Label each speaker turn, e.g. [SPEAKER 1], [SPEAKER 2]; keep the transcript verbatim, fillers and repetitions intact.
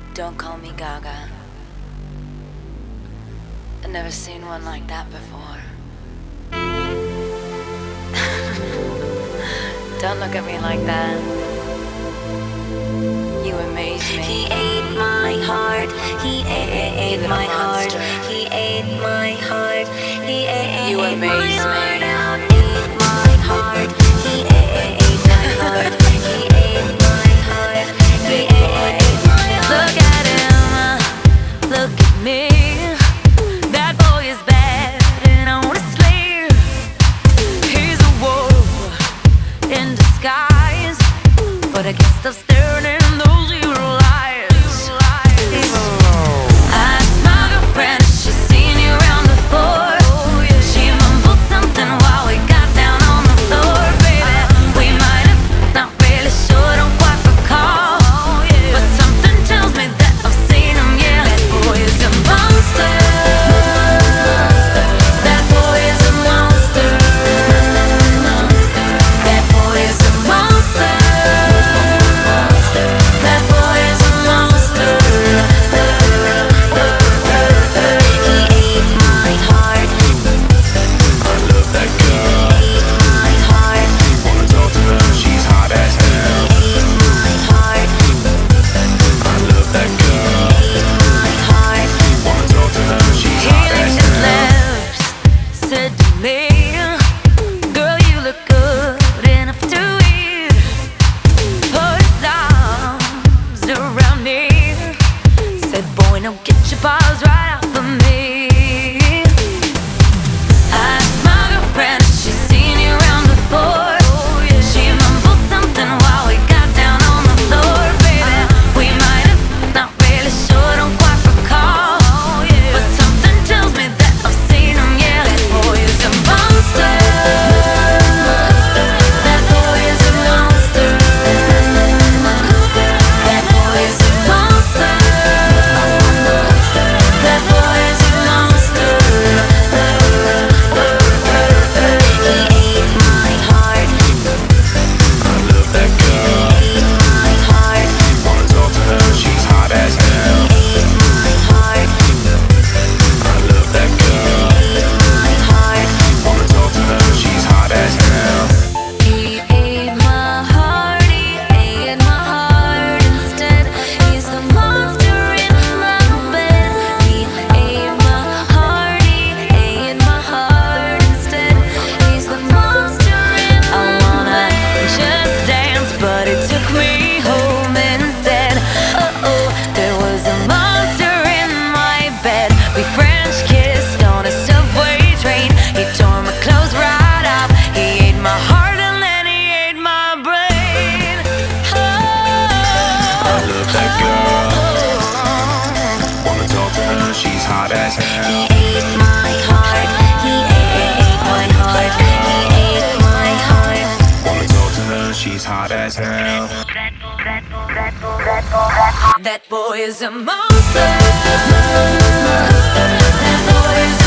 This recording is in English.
[SPEAKER 1] Don't call me Gaga. I've never seen one like that before. Don't look at me like that. You amaze me.
[SPEAKER 2] He ate my heart. He ate my heart. He ate my heart. He ate
[SPEAKER 1] You amaze me.
[SPEAKER 2] Ate my heart. He ate my heart. He ate my heart. He ate my heart.
[SPEAKER 1] Look at him. Look at me. That boy is bad, and honestly, he's a wolf in disguise. But I guess I'm staring in those evil eyes. I asked my girlfriend if she's seen you around before. She mumbled something while we got down on the floor, baby. We might have, not really sure, don't quite recall. But something tells me that I've seen him, yeah. That boy is a monster. That boy is a monster. That boy is a monster. That boy is a monster.
[SPEAKER 2] He ate my heart.
[SPEAKER 3] I love that girl.
[SPEAKER 2] He ate my heart.
[SPEAKER 3] Wanna talk to her, she's hot as hell.
[SPEAKER 2] He ate my heart.
[SPEAKER 3] I love that girl.
[SPEAKER 2] He ate my heart.
[SPEAKER 3] Wanna talk to her, she's
[SPEAKER 1] He
[SPEAKER 3] hot as
[SPEAKER 1] licked his
[SPEAKER 3] hell.
[SPEAKER 1] lips, said to me, girl, you look good enough to eat. Put his arms around me, said, boy, now get your paws right off of me. I asked my girlfriend if she's seen you around before. She mumbled something while we got down on the floor, baby. We might have, not really sure, don't quite recall. But something tells me that I've seen him, yeah. That boy is a monster. That boy is a monster. That boy is a monster. That boy is a monster.
[SPEAKER 2] He ate my heart.
[SPEAKER 3] I love that girl.
[SPEAKER 2] Ate my heart.
[SPEAKER 3] Wanna talk to her, she's hot as hell.
[SPEAKER 2] Ate my heart.
[SPEAKER 3] I love that girl.
[SPEAKER 2] Ate my heart.
[SPEAKER 3] Wanna talk to her, she's hot as hell.
[SPEAKER 1] He ate my heart, he ate my heart instead. He's the monster in my bed. He ate my heart, he ate my heart instead. He's the monster in my bed. I wanna just dance, but it took me home instead. Uh oh, there was a monster in my bed. We French kissed on a subway train. He tore my clothes right off. He ate my heart and then he ate my brain.
[SPEAKER 3] I love that girl. Wanna talk to her, she's hot as
[SPEAKER 2] He
[SPEAKER 3] hell.
[SPEAKER 2] ate my heart. He ate my heart. He ate my heart.
[SPEAKER 3] Wanna talk to her, she's hot as hell.
[SPEAKER 1] That boy is a monster. That boy is